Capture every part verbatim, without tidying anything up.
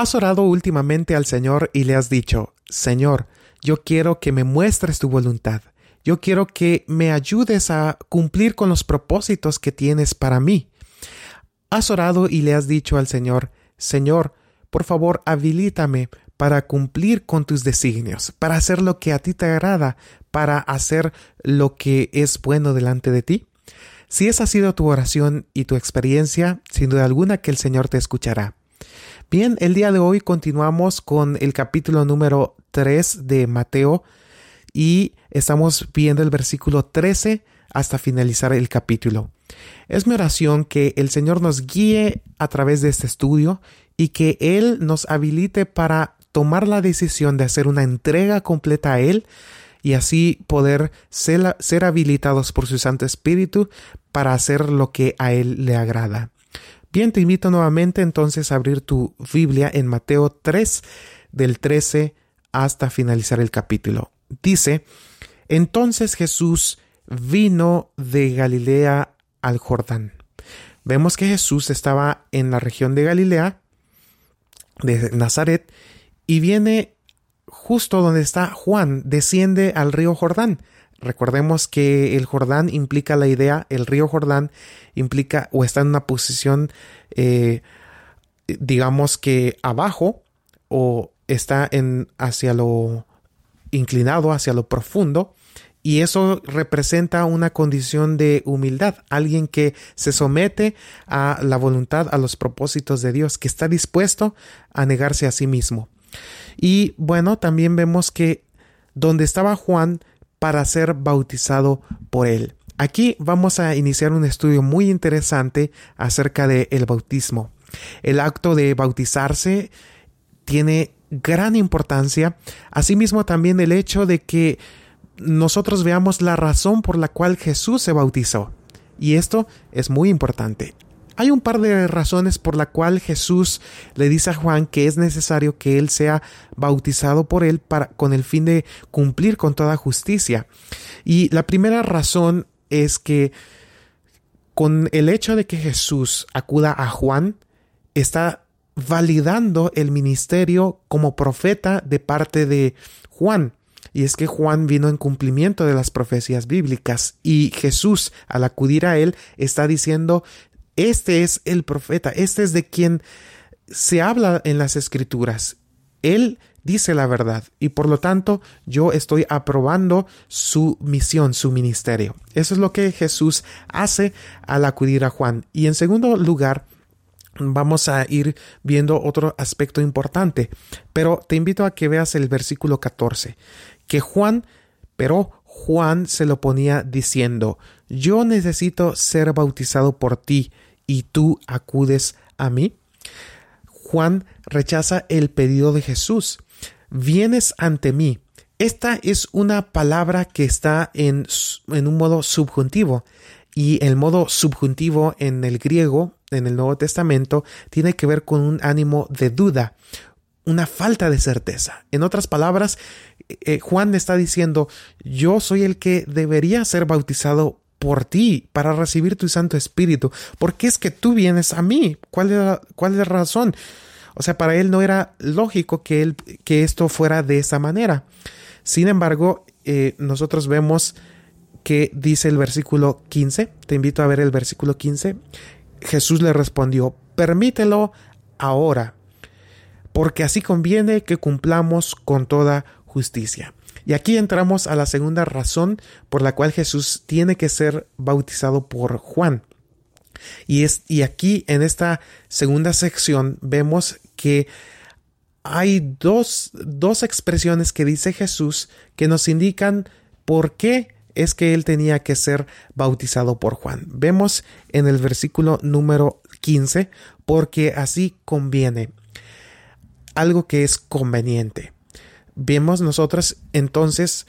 ¿Has orado últimamente al Señor y le has dicho, Señor, yo quiero que me muestres tu voluntad? Yo quiero que me ayudes a cumplir con los propósitos que tienes para mí. ¿Has orado y le has dicho al Señor, Señor, por favor, habilítame para cumplir con tus designios, para hacer lo que a ti te agrada, para hacer lo que es bueno delante de ti? Si esa ha sido tu oración y tu experiencia, sin duda alguna que el Señor te escuchará. Bien, el día de hoy continuamos con el capítulo número tres de Mateo y estamos viendo el versículo trece hasta finalizar el capítulo. Es mi oración que el Señor nos guíe a través de este estudio y que Él nos habilite para tomar la decisión de hacer una entrega completa a Él y así poder ser, ser habilitados por su Santo Espíritu para hacer lo que a Él le agrada. Bien, te invito nuevamente entonces a abrir tu Biblia en Mateo tres, del trece hasta finalizar el capítulo. Dice, entonces Jesús vino de Galilea al Jordán. Vemos que Jesús estaba en la región de Galilea, de Nazaret, y viene justo donde está Juan, desciende al río Jordán. Recordemos que el Jordán implica la idea, el río Jordán implica o está en una posición, eh, digamos que abajo, o está en hacia lo inclinado, hacia lo profundo, y eso representa una condición de humildad, alguien que se somete a la voluntad, a los propósitos de Dios, que está dispuesto a negarse a sí mismo. Y bueno, también vemos que donde estaba Juan para ser bautizado por él. Aquí vamos a iniciar un estudio muy interesante acerca del bautismo. El acto de bautizarse tiene gran importancia. Asimismo, también el hecho de que nosotros veamos la razón por la cual Jesús se bautizó. Y esto es muy importante. Hay un par de razones por la cual Jesús le dice a Juan que es necesario que él sea bautizado por él para, con el fin de cumplir con toda justicia. Y la primera razón es que con el hecho de que Jesús acuda a Juan, está validando el ministerio como profeta de parte de Juan. Y es que Juan vino en cumplimiento de las profecías bíblicas y Jesús, al acudir a él, está diciendo, este es el profeta, este es de quien se habla en las Escrituras. Él dice la verdad y por lo tanto yo estoy aprobando su misión, su ministerio. Eso es lo que Jesús hace al acudir a Juan. Y en segundo lugar, vamos a ir viendo otro aspecto importante, pero te invito a que veas el versículo catorce, que Juan, pero Juan se lo ponía diciendo, yo necesito ser bautizado por ti y tú acudes a mí. Juan rechaza el pedido de Jesús. Vienes ante mí. Esta es una palabra que está en, en un modo subjuntivo. Y el modo subjuntivo en el griego, en el Nuevo Testamento, tiene que ver con un ánimo de duda, una falta de certeza. En otras palabras, eh, Juan está diciendo, yo soy el que debería ser bautizado por ti para recibir tu Santo Espíritu. ¿Por qué es que tú vienes a mí? ¿Cuál es la, cuál es la razón? O sea, para él no era lógico que, él, que esto fuera de esa manera. Sin embargo, eh, nosotros vemos que dice el versículo quince. Te invito a ver el versículo quince. Jesús le respondió, permítelo ahora, porque así conviene que cumplamos con toda justicia. Y aquí entramos a la segunda razón por la cual Jesús tiene que ser bautizado por Juan. Y, es, y aquí en esta segunda sección vemos que hay dos, dos expresiones que dice Jesús que nos indican por qué es que él tenía que ser bautizado por Juan. Vemos en el versículo número quince, porque así conviene, algo que es conveniente. Vemos nosotros entonces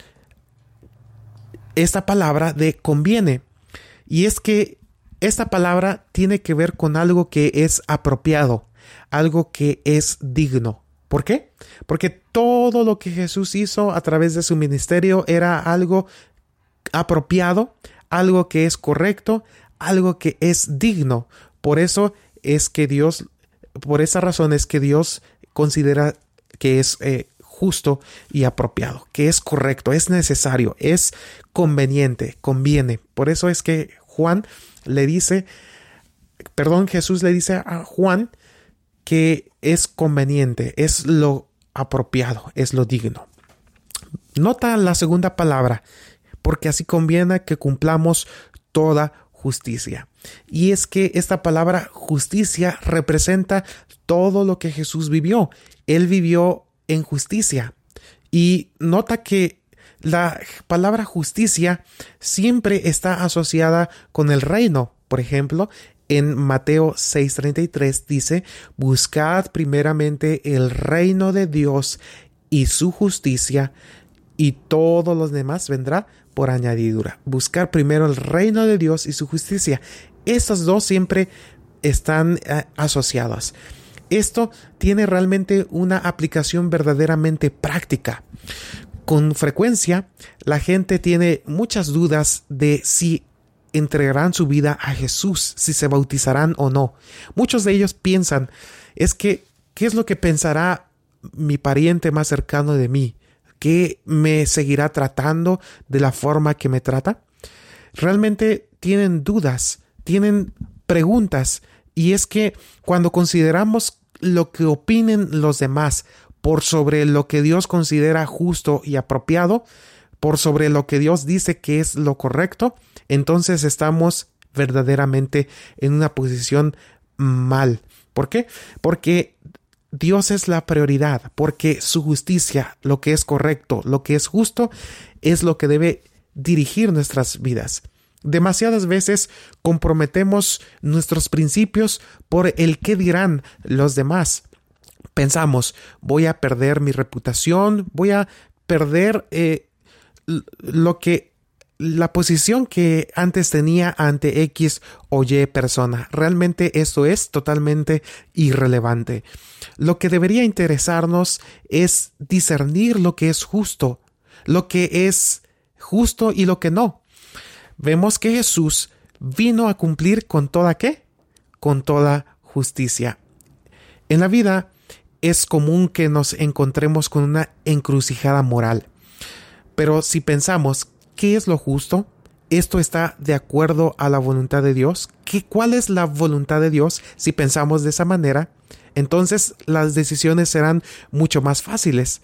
esta palabra de conviene, y es que esta palabra tiene que ver con algo que es apropiado, algo que es digno. ¿Por qué? Porque todo lo que Jesús hizo a través de su ministerio era algo apropiado, algo que es correcto, algo que es digno. Por eso es que Dios, por esa razón es que Dios considera que es eh, justo y apropiado, que es correcto, es necesario, es conveniente, conviene. Por eso es que Juan le dice, perdón, Jesús le dice a Juan que es conveniente, es lo apropiado, es lo digno. Nota la segunda palabra, porque así conviene que cumplamos toda justicia. Y es que esta palabra justicia representa todo lo que Jesús vivió. Él vivió en justicia. Y nota que la palabra justicia siempre está asociada con el reino. Por ejemplo, en Mateo seis treinta y tres dice: buscad primeramente el reino de Dios y su justicia, y todo lo demás vendrá por añadidura. Buscar primero el reino de Dios y su justicia. Estas dos siempre están eh, asociadas. Esto tiene realmente una aplicación verdaderamente práctica. Con frecuencia, la gente tiene muchas dudas de si entregarán su vida a Jesús, si se bautizarán o no. Muchos de ellos piensan, es que, ¿qué es lo que pensará mi pariente más cercano de mí? ¿Que me seguirá tratando de la forma que me trata? Realmente tienen dudas, tienen preguntas, y es que cuando consideramos lo que opinen los demás por sobre lo que Dios considera justo y apropiado, por sobre lo que Dios dice que es lo correcto, entonces estamos verdaderamente en una posición mal. ¿Por qué? Porque Dios es la prioridad, porque su justicia, lo que es correcto, lo que es justo, es lo que debe dirigir nuestras vidas. Demasiadas veces comprometemos nuestros principios por el qué dirán los demás. Pensamos, voy a perder mi reputación, voy a perder eh, lo que la posición que antes tenía ante X o Y persona. Realmente esto es totalmente irrelevante. Lo que debería interesarnos es discernir lo que es justo, lo que es justo y lo que no. Vemos que Jesús vino a cumplir con toda ¿qué? Con toda justicia. En la vida es común que nos encontremos con una encrucijada moral. Pero si pensamos, ¿qué es lo justo? ¿Esto está de acuerdo a la voluntad de Dios? ¿Qué, ¿Cuál es la voluntad de Dios? Si pensamos de esa manera, entonces las decisiones serán mucho más fáciles.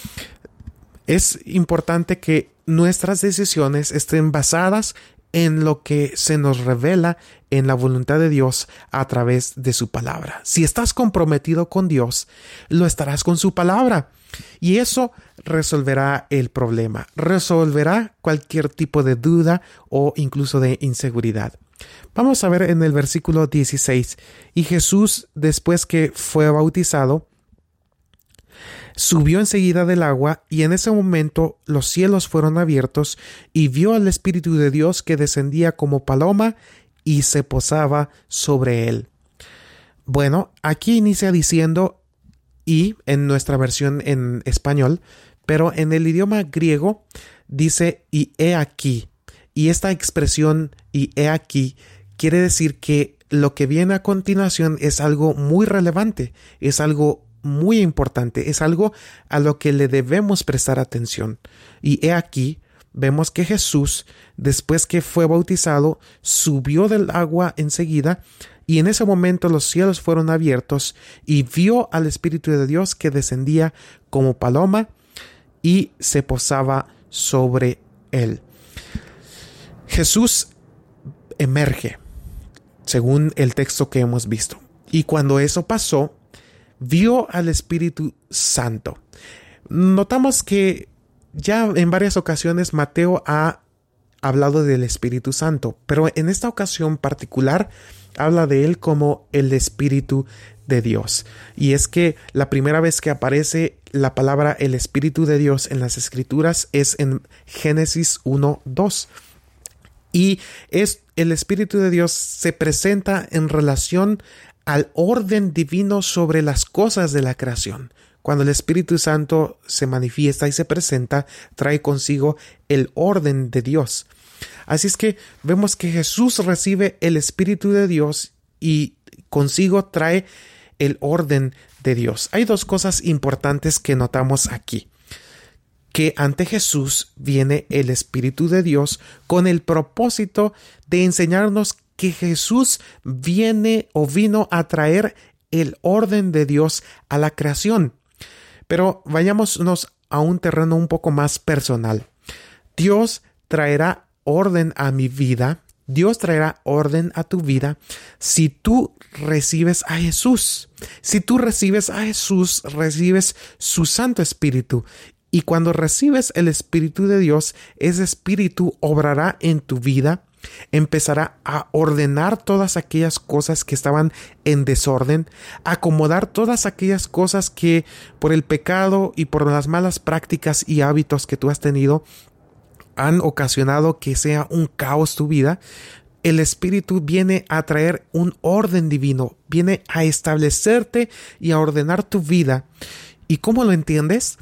Es importante que nuestras decisiones estén basadas en lo que se nos revela en la voluntad de Dios a través de su palabra. Si estás comprometido con Dios, lo estarás con su palabra. Y eso resolverá el problema, resolverá cualquier tipo de duda o incluso de inseguridad. Vamos a ver en el versículo dieciséis. Y Jesús, después que fue bautizado, subió enseguida del agua, y en ese momento los cielos fueron abiertos, y vio al Espíritu de Dios que descendía como paloma y se posaba sobre él. Bueno, aquí inicia diciendo y en nuestra versión en español, pero en el idioma griego dice y he aquí. Y esta expresión y he aquí quiere decir que lo que viene a continuación es algo muy relevante, es algo muy importante, es algo a lo que le debemos prestar atención. Y he aquí, vemos que Jesús, después que fue bautizado, subió del agua enseguida, y en ese momento los cielos fueron abiertos, y vio al Espíritu de Dios que descendía como paloma y se posaba sobre él. Jesús emerge, según el texto que hemos visto. Y cuando eso pasó, vio al Espíritu Santo. Notamos que ya en varias ocasiones Mateo ha hablado del Espíritu Santo, pero en esta ocasión particular habla de él como el Espíritu de Dios. Y es que la primera vez que aparece la palabra el Espíritu de Dios en las Escrituras es en Génesis uno dos. Y es el Espíritu de Dios se presenta en relación al orden divino sobre las cosas de la creación. Cuando el Espíritu Santo se manifiesta y se presenta, trae consigo el orden de Dios. Así es que vemos que Jesús recibe el Espíritu de Dios y consigo trae el orden de Dios. Hay dos cosas importantes que notamos aquí. Que ante Jesús viene el Espíritu de Dios con el propósito de enseñarnos que Jesús viene o vino a traer el orden de Dios a la creación. Pero vayámonos a un terreno un poco más personal. Dios traerá orden a mi vida. Dios traerá orden a tu vida si tú recibes a Jesús. Si tú recibes a Jesús, recibes su Santo Espíritu. Y cuando recibes el Espíritu de Dios, ese Espíritu obrará en tu vida, empezará a ordenar todas aquellas cosas que estaban en desorden, acomodar todas aquellas cosas que por el pecado y por las malas prácticas y hábitos que tú has tenido han ocasionado que sea un caos tu vida. El Espíritu viene a traer un orden divino, viene a establecerte y a ordenar tu vida. ¿Y cómo lo entiendes?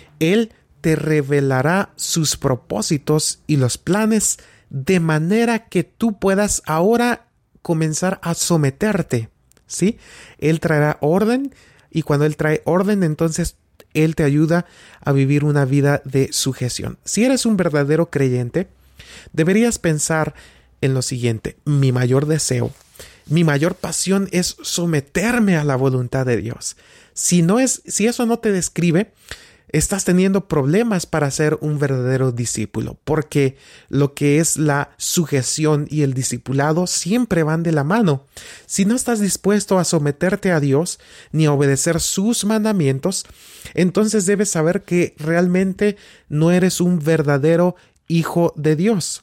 Él te revelará sus propósitos y los planes de manera que tú puedas ahora comenzar a someterte, ¿sí? Él traerá orden y cuando Él trae orden, entonces Él te ayuda a vivir una vida de sujeción. Si eres un verdadero creyente, deberías pensar en lo siguiente: mi mayor deseo, mi mayor pasión es someterme a la voluntad de Dios. Si no es, si eso no te describe, estás teniendo problemas para ser un verdadero discípulo, porque lo que es la sujeción y el discipulado siempre van de la mano. Si no estás dispuesto a someterte a Dios ni a obedecer sus mandamientos, entonces debes saber que realmente no eres un verdadero hijo de Dios.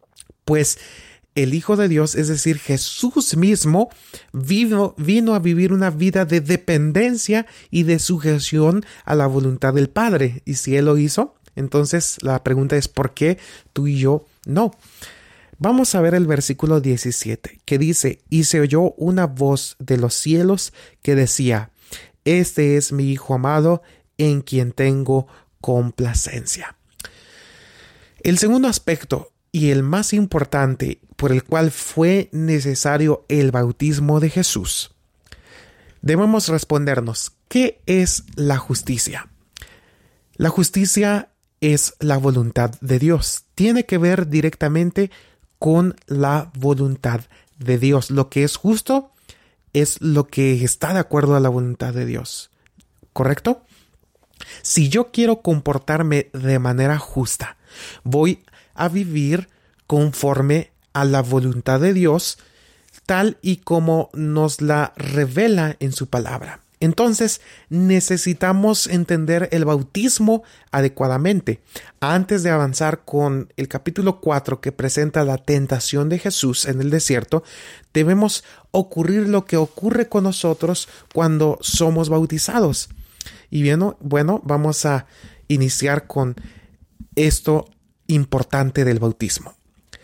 Pues el Hijo de Dios, es decir, Jesús mismo, vino, vino a vivir una vida de dependencia y de sujeción a la voluntad del Padre. Y si Él lo hizo, entonces la pregunta es ¿por qué tú y yo no? Vamos a ver el versículo diecisiete, que dice: y se oyó una voz de los cielos que decía: este es mi Hijo amado, en quien tengo complacencia. El segundo aspecto y el más importante por el cual fue necesario el bautismo de Jesús, debemos respondernos: ¿qué es la justicia? La justicia es la voluntad de Dios. Tiene que ver directamente con la voluntad de Dios. Lo que es justo es lo que está de acuerdo a la voluntad de Dios. ¿Correcto? Si yo quiero comportarme de manera justa, voy a vivir conforme a la voluntad de Dios, tal y como nos la revela en su palabra. Entonces, necesitamos entender el bautismo adecuadamente. Antes de avanzar con el capítulo cuatro, que presenta la tentación de Jesús en el desierto, debemos ocurrir lo que ocurre con nosotros cuando somos bautizados. Y bien, bueno, vamos a iniciar con esto importante del bautismo.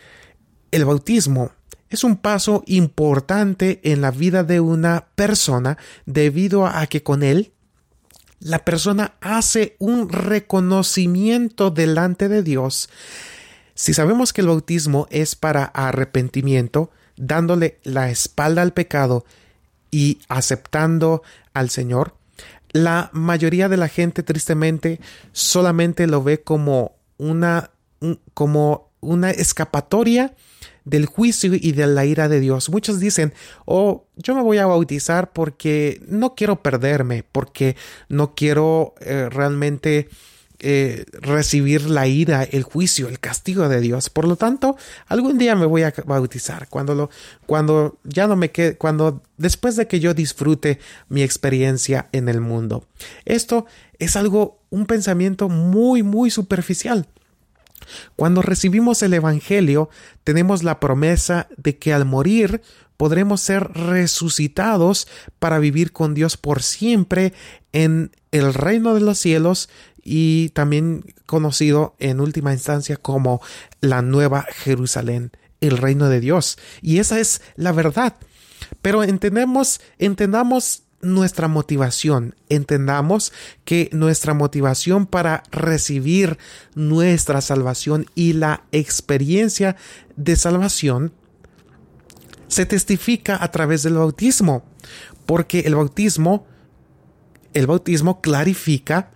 El bautismo es un paso importante en la vida de una persona debido a que con él la persona hace un reconocimiento delante de Dios. Si sabemos que el bautismo es para arrepentimiento, dándole la espalda al pecado y aceptando al Señor, la mayoría de la gente tristemente solamente lo ve como una, un, como una escapatoria del juicio y de la ira de Dios. Muchos dicen: oh, yo me voy a bautizar porque no quiero perderme, porque no quiero eh, realmente eh, recibir la ira, el juicio, el castigo de Dios. Por lo tanto, algún día me voy a bautizar, cuando lo, cuando ya no me quede, cuando después de que yo disfrute mi experiencia en el mundo. Esto es algo, un pensamiento muy, muy superficial. Cuando recibimos el Evangelio, tenemos la promesa de que al morir podremos ser resucitados para vivir con Dios por siempre en el reino de los cielos, y también conocido en última instancia como la Nueva Jerusalén, el reino de Dios. Y esa es la verdad. Pero entendemos, entendamos nuestra motivación. Entendamos que nuestra motivación para recibir nuestra salvación y la experiencia de salvación se testifica a través del bautismo, porque el bautismo El bautismo clarifica,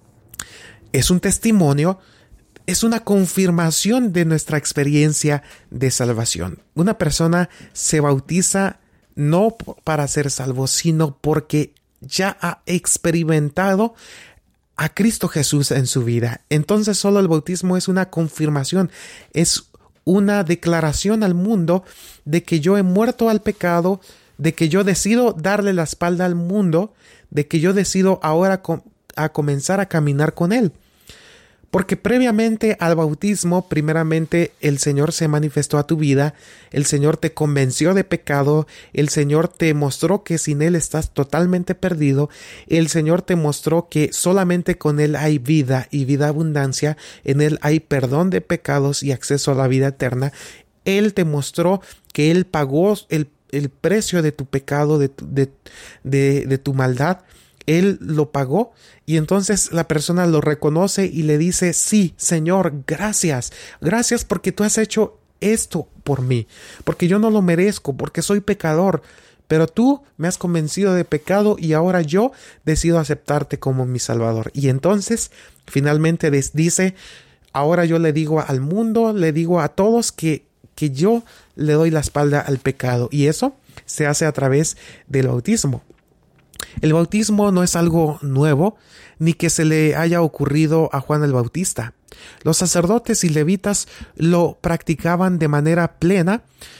es un testimonio, es una confirmación de nuestra experiencia de salvación. Una persona se bautiza no para ser salvo, sino porque ya ha experimentado a Cristo Jesús en su vida. Entonces solo el bautismo es una confirmación, es una declaración al mundo de que yo he muerto al pecado, de que yo decido darle la espalda al mundo, de que yo decido ahora com- a comenzar a caminar con Él. Porque previamente al bautismo, primeramente el Señor se manifestó a tu vida, el Señor te convenció de pecado, el Señor te mostró que sin Él estás totalmente perdido, el Señor te mostró que solamente con Él hay vida y vida abundancia, en Él hay perdón de pecados y acceso a la vida eterna. Él te mostró que Él pagó el, el precio de tu pecado, de tu, de, de, de tu maldad. Él lo pagó y entonces la persona lo reconoce y le dice, sí, Señor, gracias, gracias porque tú has hecho esto por mí, porque yo no lo merezco, porque soy pecador, pero tú me has convencido de pecado y ahora yo decido aceptarte como mi Salvador. Y entonces finalmente dice, ahora yo le digo al mundo, le digo a todos que, que yo le doy la espalda al pecado, y eso se hace a través del bautismo. El bautismo no es algo nuevo, ni que se le haya ocurrido a Juan el Bautista. Los sacerdotes y levitas lo practicaban de manera plena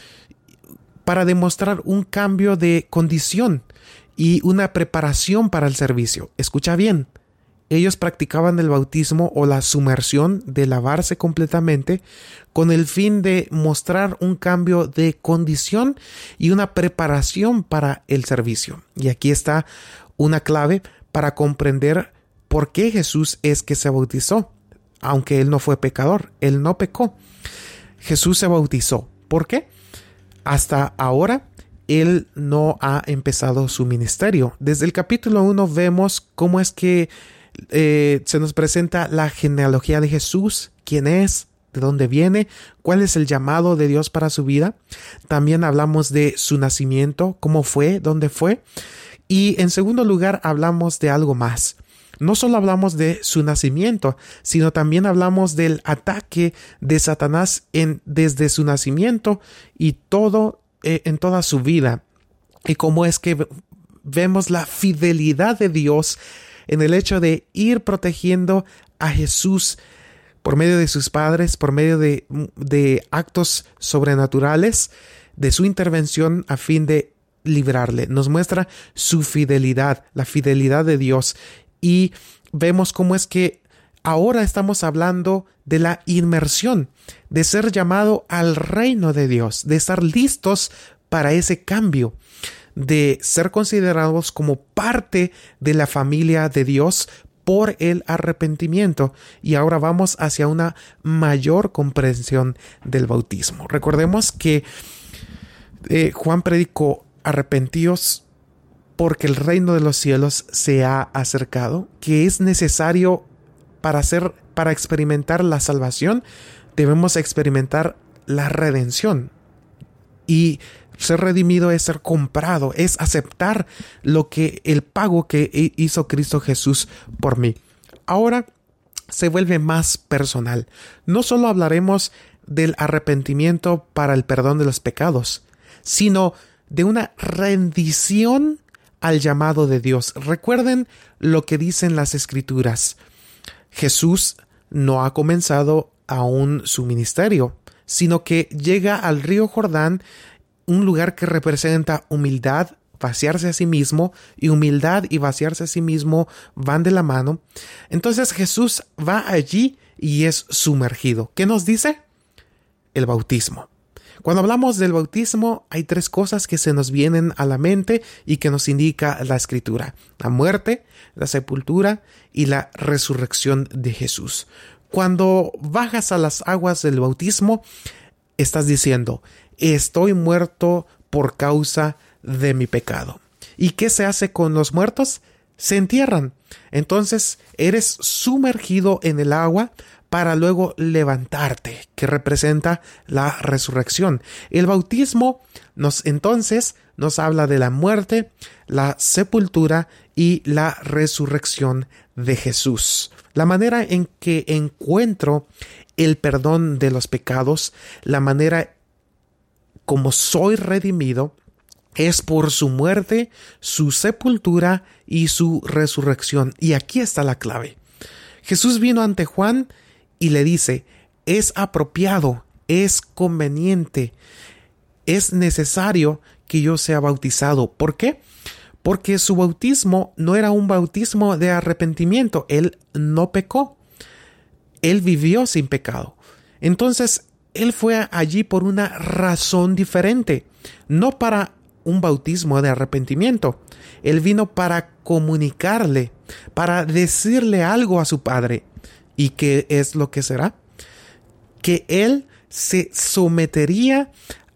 para demostrar un cambio de condición y una preparación para el servicio. Escucha bien, ellos practicaban el bautismo o la sumersión de lavarse completamente con el fin de mostrar un cambio de condición y una preparación para el servicio. Y aquí está una clave para comprender por qué Jesús es que se bautizó, aunque Él no fue pecador, Él no pecó. Jesús se bautizó. ¿Por qué? Hasta ahora Él no ha empezado su ministerio. Desde el capítulo uno vemos cómo es que Eh, se nos presenta la genealogía de Jesús, quién es, de dónde viene, cuál es el llamado de Dios para su vida. También hablamos de su nacimiento, cómo fue, dónde fue. Y en segundo lugar hablamos de algo más. No solo hablamos de su nacimiento, sino también hablamos del ataque de Satanás en, desde su nacimiento y todo eh, en toda su vida. Y cómo es que vemos la fidelidad de Dios en el hecho de ir protegiendo a Jesús por medio de sus padres, por medio de, de actos sobrenaturales, de su intervención a fin de librarle. Nos muestra su fidelidad, la fidelidad de Dios. Y vemos cómo es que ahora estamos hablando de la inmersión, de ser llamado al reino de Dios, de estar listos para ese cambio, de ser considerados como parte de la familia de Dios por el arrepentimiento. Y ahora vamos hacia una mayor comprensión del bautismo. Recordemos que eh, Juan predicó: arrepentíos porque el reino de los cielos se ha acercado, que es necesario para hacer, para experimentar la salvación, debemos experimentar la redención. Y ser redimido es ser comprado, es aceptar lo que el pago que hizo Cristo Jesús por mí. Ahora se vuelve más personal. No solo hablaremos del arrepentimiento para el perdón de los pecados, sino de una rendición al llamado de Dios. Recuerden lo que dicen las Escrituras. Jesús no ha comenzado aún su ministerio, sino que llega al río Jordán, un lugar que representa humildad, vaciarse a sí mismo, y humildad y vaciarse a sí mismo van de la mano. Entonces Jesús va allí y es sumergido. ¿Qué nos dice? El bautismo. Cuando hablamos del bautismo, hay tres cosas que se nos vienen a la mente y que nos indica la Escritura: la muerte, la sepultura y la resurrección de Jesús. Cuando bajas a las aguas del bautismo, estás diciendo: estoy muerto por causa de mi pecado. ¿Y qué se hace con los muertos? Se entierran. Entonces eres sumergido en el agua para luego levantarte, que representa la resurrección. El bautismo nos entonces nos habla de la muerte, la sepultura y la resurrección de Jesús. La manera en que encuentro el perdón de los pecados, la manera como soy redimido, es por su muerte, su sepultura y su resurrección. Y aquí está la clave. Jesús vino ante Juan y le dice, es apropiado, es conveniente, es necesario que yo sea bautizado. ¿Por qué? Porque su bautismo no era un bautismo de arrepentimiento. Él no pecó. Él vivió sin pecado. Entonces, él fue allí por una razón diferente. No para un bautismo de arrepentimiento. Él vino para comunicarle, para decirle algo a su Padre. ¿Y qué es lo que será? Que él se sometería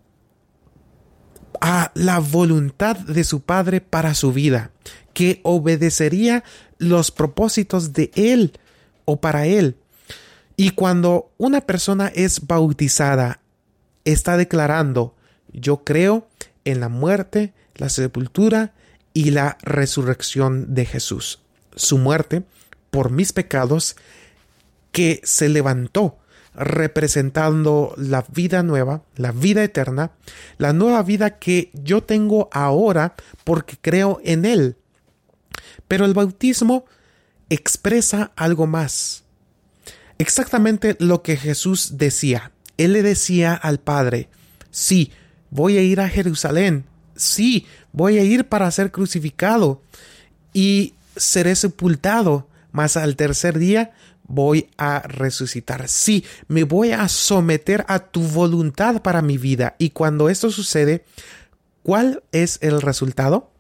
a la voluntad de su Padre para su vida, que obedecería los propósitos de él o para él. Y cuando una persona es bautizada, está declarando, yo creo en la muerte, la sepultura y la resurrección de Jesús. Su muerte por mis pecados, que se levantó representando la vida nueva, la vida eterna, la nueva vida que yo tengo ahora porque creo en Él. Pero el bautismo expresa algo más. Exactamente lo que Jesús decía. Él le decía al Padre, sí, voy a ir a Jerusalén, sí, voy a ir para ser crucificado y seré sepultado, mas al tercer día voy a resucitar. Sí, me voy a someter a tu voluntad para mi vida. Y cuando esto sucede, ¿cuál es el resultado?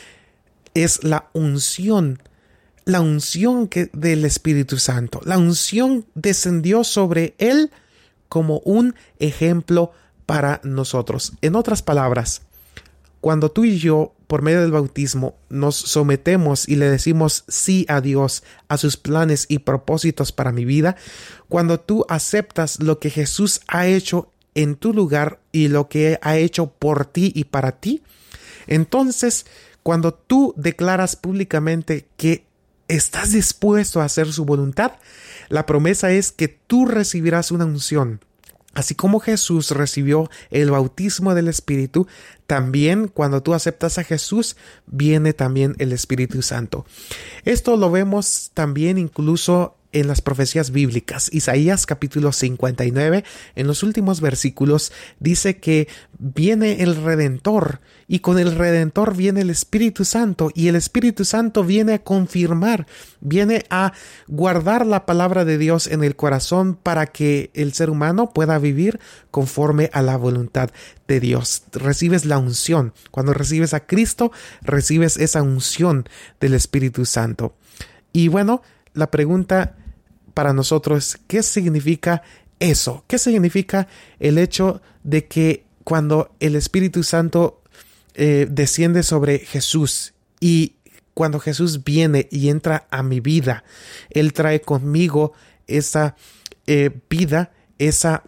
Es la unción, la unción que, del Espíritu Santo. La unción descendió sobre él como un ejemplo para nosotros. En otras palabras, cuando tú y yo, por medio del bautismo, nos sometemos y le decimos sí a Dios, a sus planes y propósitos para mi vida, cuando tú aceptas lo que Jesús ha hecho en tu lugar y lo que ha hecho por ti y para ti, entonces, cuando tú declaras públicamente que estás dispuesto a hacer su voluntad, la promesa es que tú recibirás una unción. Así como Jesús recibió el bautismo del Espíritu, también cuando tú aceptas a Jesús, viene también el Espíritu Santo. Esto lo vemos también incluso en las profecías bíblicas. Isaías capítulo cincuenta y nueve, en los últimos versículos, dice que viene el Redentor y con el Redentor viene el Espíritu Santo y el Espíritu Santo viene a confirmar, viene a guardar la palabra de Dios en el corazón para que el ser humano pueda vivir conforme a la voluntad de Dios. Recibes la unción. Cuando recibes a Cristo, recibes esa unción del Espíritu Santo. Y bueno, la pregunta para nosotros es, ¿qué significa eso? ¿Qué significa el hecho de que cuando el Espíritu Santo eh, desciende sobre Jesús y cuando Jesús viene y entra a mi vida, Él trae conmigo esa eh, vida, esa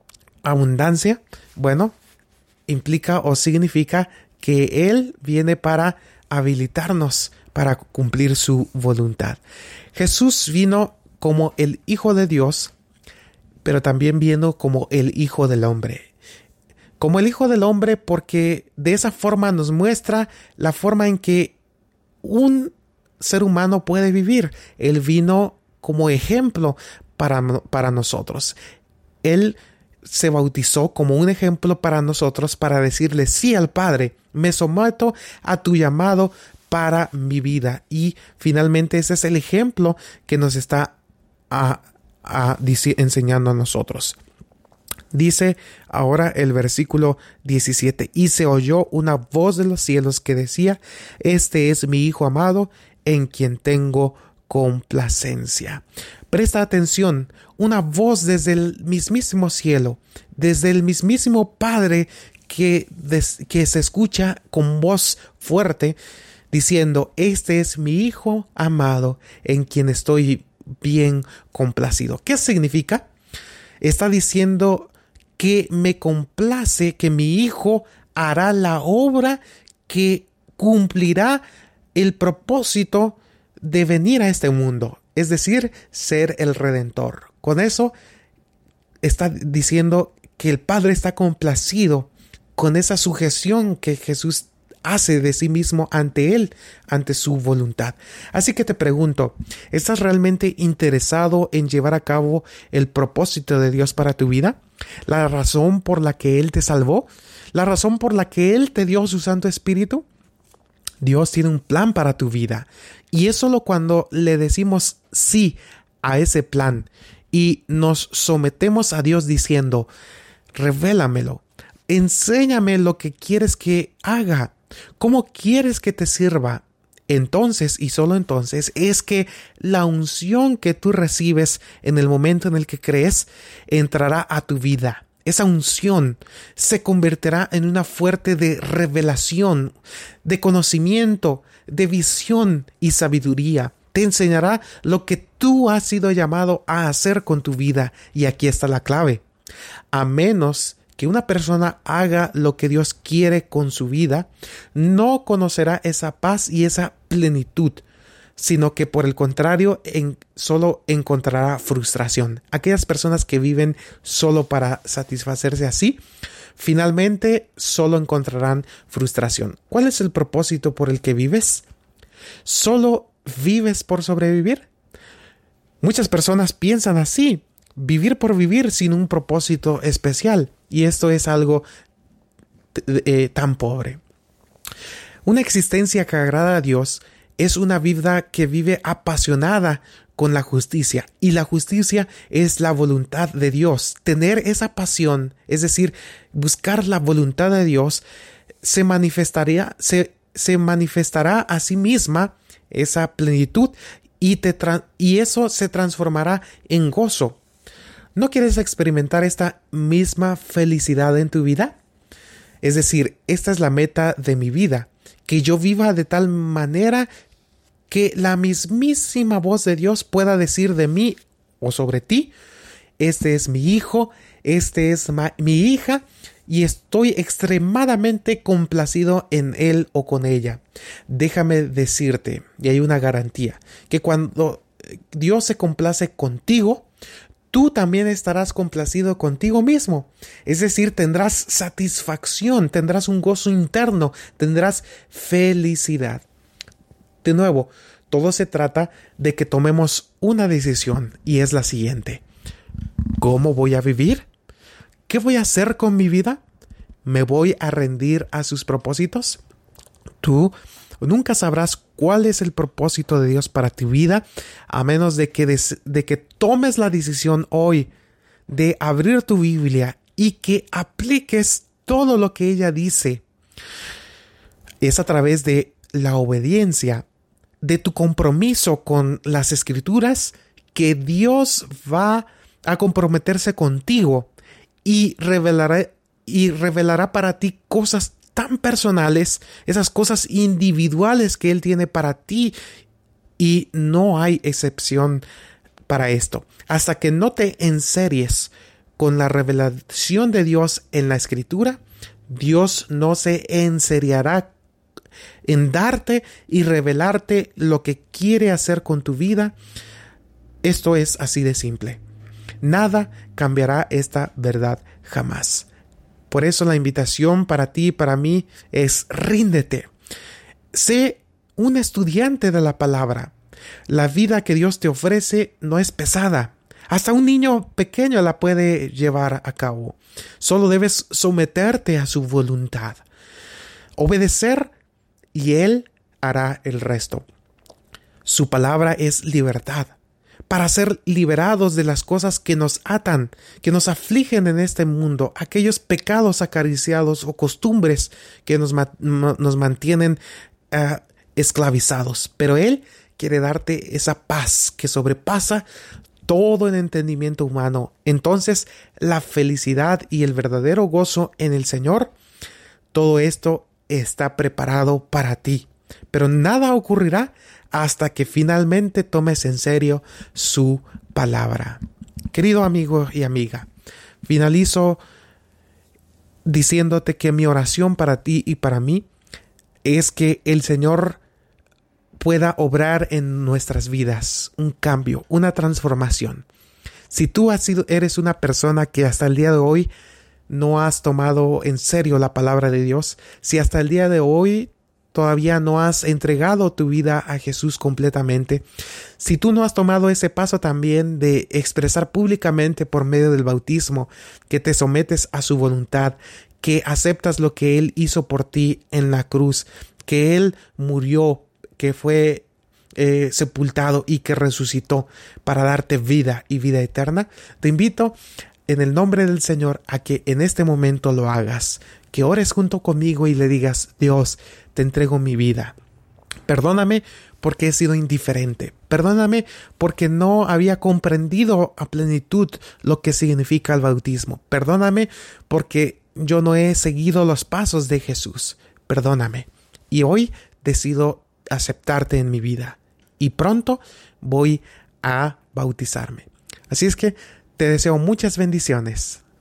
abundancia? Bueno, implica o significa que Él viene para habilitarnos para cumplir su voluntad. Jesús vino como el Hijo de Dios, pero también vino como el Hijo del Hombre. Como el Hijo del Hombre porque de esa forma nos muestra la forma en que un ser humano puede vivir. Él vino como ejemplo para, para nosotros. Él se bautizó como un ejemplo para nosotros para decirle sí al Padre. Me someto a tu llamado para mi vida. Y finalmente ese es el ejemplo que nos está a, a, dice, enseñando a nosotros. Dice ahora el versículo diecisiete, y se oyó una voz de los cielos que decía, este es mi Hijo amado, en quien tengo complacencia. Presta atención, una voz desde el mismísimo cielo, desde el mismísimo Padre que, des, que se escucha con voz fuerte, diciendo, este es mi Hijo amado, en quien estoy bien complacido. ¿Qué significa? Está diciendo que me complace que mi Hijo hará la obra que cumplirá el propósito de venir a este mundo, es decir, ser el Redentor. Con eso está diciendo que el Padre está complacido con esa sujeción que Jesús hace de sí mismo ante Él, ante su voluntad. Así que te pregunto, ¿estás realmente interesado en llevar a cabo el propósito de Dios para tu vida? ¿La razón por la que Él te salvó? ¿La razón por la que Él te dio su Santo Espíritu? Dios tiene un plan para tu vida, y es solo cuando le decimos sí a ese plan y nos sometemos a Dios diciendo, revélamelo, enséñame lo que quieres que haga, cómo quieres que te sirva. Entonces, y solo entonces, es que la unción que tú recibes en el momento en el que crees entrará a tu vida. Esa unción se convertirá en una fuente de revelación, de conocimiento, de visión y sabiduría. Te enseñará lo que tú has sido llamado a hacer con tu vida. Y aquí está la clave. A menos que una persona haga lo que Dios quiere con su vida, no conocerá esa paz y esa plenitud, sino que por el contrario en, solo encontrará frustración. Aquellas personas que viven solo para satisfacerse así, finalmente solo encontrarán frustración. ¿Cuál es el propósito por el que vives? ¿Solo vives por sobrevivir? Muchas personas piensan así, vivir por vivir sin un propósito especial, y esto es algo eh, tan pobre. Una existencia que agrada a Dios es una vida que vive apasionada con la justicia, y la justicia es la voluntad de Dios. Tener esa pasión, es decir, buscar la voluntad de Dios, se manifestaría, se, se manifestará a sí misma esa plenitud y, te tra- y eso se transformará en gozo. ¿No quieres experimentar esta misma felicidad en tu vida? Es decir, esta es la meta de mi vida, que yo viva de tal manera que la mismísima voz de Dios pueda decir de mí o sobre ti, este es mi hijo, este es ma- mi hija, y estoy extremadamente complacido en él o con ella. Déjame decirte, y hay una garantía, que cuando Dios se complace contigo, tú también estarás complacido contigo mismo. Es decir, tendrás satisfacción, tendrás un gozo interno, tendrás felicidad. De nuevo, todo se trata de que tomemos una decisión, y es la siguiente. ¿Cómo voy a vivir? ¿Qué voy a hacer con mi vida? ¿Me voy a rendir a sus propósitos? Tú nunca sabrás cuál es el propósito de Dios para tu vida, a menos de que, des- de que tomes la decisión hoy de abrir tu Biblia y que apliques todo lo que ella dice. Es a través de la obediencia, de tu compromiso con las Escrituras, que Dios va a comprometerse contigo y revelará, y revelará para ti cosas tan personales, esas cosas individuales que Él tiene para ti, y no hay excepción para esto. Hasta que no te enseries con la revelación de Dios en la Escritura, Dios no se enseriará en darte y revelarte lo que quiere hacer con tu vida. Esto es así de simple. Nada cambiará esta verdad jamás. Por eso la invitación para ti y para mí es: ríndete. Sé un estudiante de la palabra. La vida que Dios te ofrece no es pesada. Hasta un niño pequeño la puede llevar a cabo. Solo debes someterte a su voluntad, obedecer, y Él hará el resto. Su palabra es libertad, para ser liberados de las cosas que nos atan, que nos afligen en este mundo, aquellos pecados acariciados o costumbres que nos, ma- nos mantienen uh, esclavizados. Pero Él quiere darte esa paz que sobrepasa todo el entendimiento humano. Entonces, la felicidad y el verdadero gozo en el Señor, todo esto está preparado para ti. Pero nada ocurrirá hasta que finalmente tomes en serio su palabra. Querido amigo y amiga, finalizo diciéndote que mi oración para ti y para mí es que el Señor pueda obrar en nuestras vidas un cambio, una transformación. Si tú has sido, eres una persona que hasta el día de hoy no has tomado en serio la palabra de Dios, si hasta el día de hoy todavía no has entregado tu vida a Jesús completamente, si tú no has tomado ese paso también de expresar públicamente por medio del bautismo que te sometes a su voluntad, que aceptas lo que Él hizo por ti en la cruz, que Él murió, que fue eh, sepultado y que resucitó para darte vida y vida eterna, te invito en el nombre del Señor a que en este momento lo hagas, que ores junto conmigo y le digas: Dios, te entrego mi vida. Perdóname porque he sido indiferente. Perdóname porque no había comprendido a plenitud lo que significa el bautismo. Perdóname porque yo no he seguido los pasos de Jesús. Perdóname. Y hoy decido aceptarte en mi vida. Y pronto voy a bautizarme. Así es que te deseo muchas bendiciones.